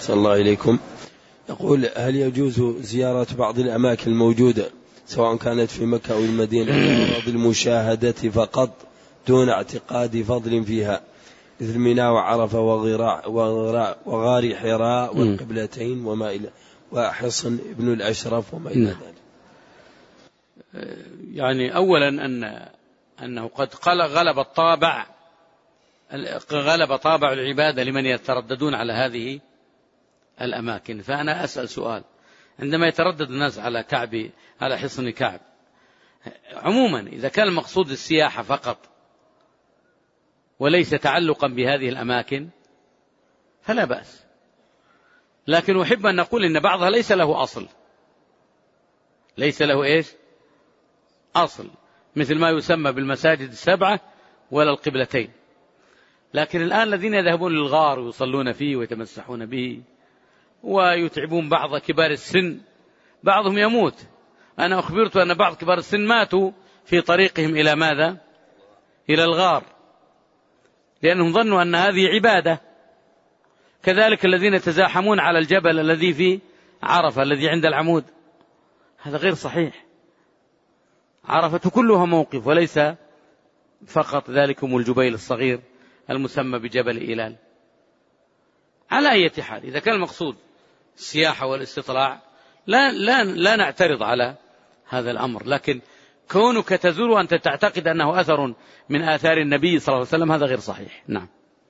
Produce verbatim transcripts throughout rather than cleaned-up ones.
صلى الله إليكم. يقول: هل يجوز زيارة بعض الأماكن الموجودة سواء كانت في مكة أو المدينة لغرض المشاهدة فقط دون اعتقاد فضل فيها، مثل منى وعرفة وغراء وغار حراء والقبلتين وما إلى وحصن ابن الأشرف وما إلى ذلك؟ يعني أولا أن أنه قد غلب الطابع غلب طابع العبادة لمن يترددون على هذه الأماكن. فأنا أسأل سؤال: عندما يتردد الناس على كعب على حصن كعب، عموما إذا كان المقصود السياحة فقط وليس تعلقا بهذه الأماكن فلا بأس، لكن أحب أن نقول إن بعضها ليس له أصل، ليس له إيش أصل، مثل ما يسمى بالمساجد السبعة ولا القبلتين. لكن الآن الذين يذهبون للغار ويصلون فيه ويتمسحون به ويتعبون بعض كبار السن، بعضهم يموت. أنا أخبرت أن بعض كبار السن ماتوا في طريقهم إلى ماذا؟ إلى الغار، لأنهم ظنوا أن هذه عبادة. كذلك الذين يتزاحمون على الجبل الذي في عرفة الذي عند العمود، هذا غير صحيح. عرفة كلها موقف وليس فقط ذلكم الجبيل الصغير المسمى بجبل إيلال. على أي حال، إذا كان المقصود السياحة والاستطلاع لا, لا, لا نعترض على هذا الأمر، لكن كونك تزور وأنت تعتقد أنه أثر من آثار النبي صلى الله عليه وسلم هذا غير صحيح. نعم.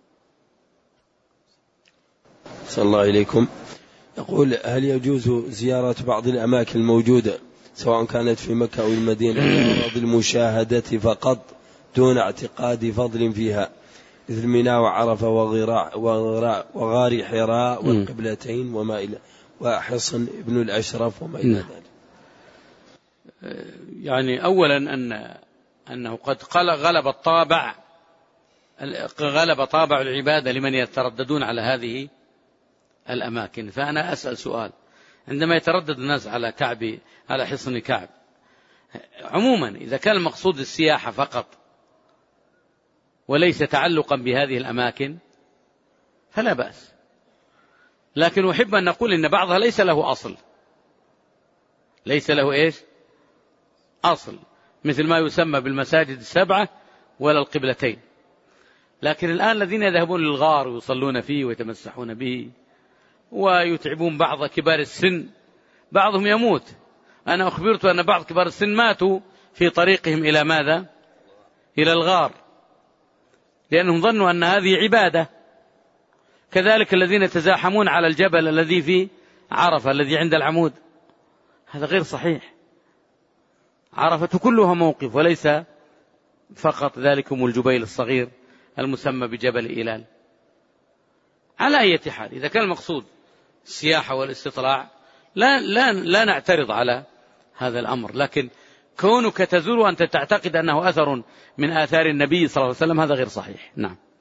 صلى الله إليكم. يقول: هل يجوز زيارة بعض الأماكن الموجودة سواء كانت في مكة أو المدينة لغرض المشاهدة فقط دون اعتقاد فضل فيها، مثل منى وعرفة وغراء وغار حراء والقبلتين وما إلى وحصن ابن الأشرف وما إلى ذلك؟ يعني أولا أن أنه قد غلب الطابع غلب طابع العبادة لمن يترددون على هذه الأماكن. فأنا أسأل سؤال: عندما يتردد الناس على كعب على حصن كعب، عموما إذا كان المقصود السياحة فقط وليس تعلقا بهذه الأماكن فلا بأس، لكن أحب أن نقول إن بعضها ليس له أصل، ليس له إيش أصل، مثل ما يسمى بالمساجد السبعة ولا القبلتين. لكن الآن الذين يذهبون للغار ويصلون فيه ويتمسحون به ويتعبون بعض كبار السن، بعضهم يموت. أنا أخبرت أن بعض كبار السن ماتوا في طريقهم إلى ماذا؟ إلى الغار، لأنهم ظنوا أن هذه عبادة. كذلك الذين يتزاحمون على الجبل الذي في عرفة الذي عند العمود، هذا غير صحيح. عرفة كلها موقف وليس فقط ذلكم الجبيل الصغير المسمى بجبل إيلال. على أي حال، إذا كان المقصود السياحة والاستطلاع لا, لا, لا نعترض على هذا الأمر، لكن كونك تزور وأنت تعتقد أنه أثر من آثار النبي صلى الله عليه وسلم هذا غير صحيح. نعم.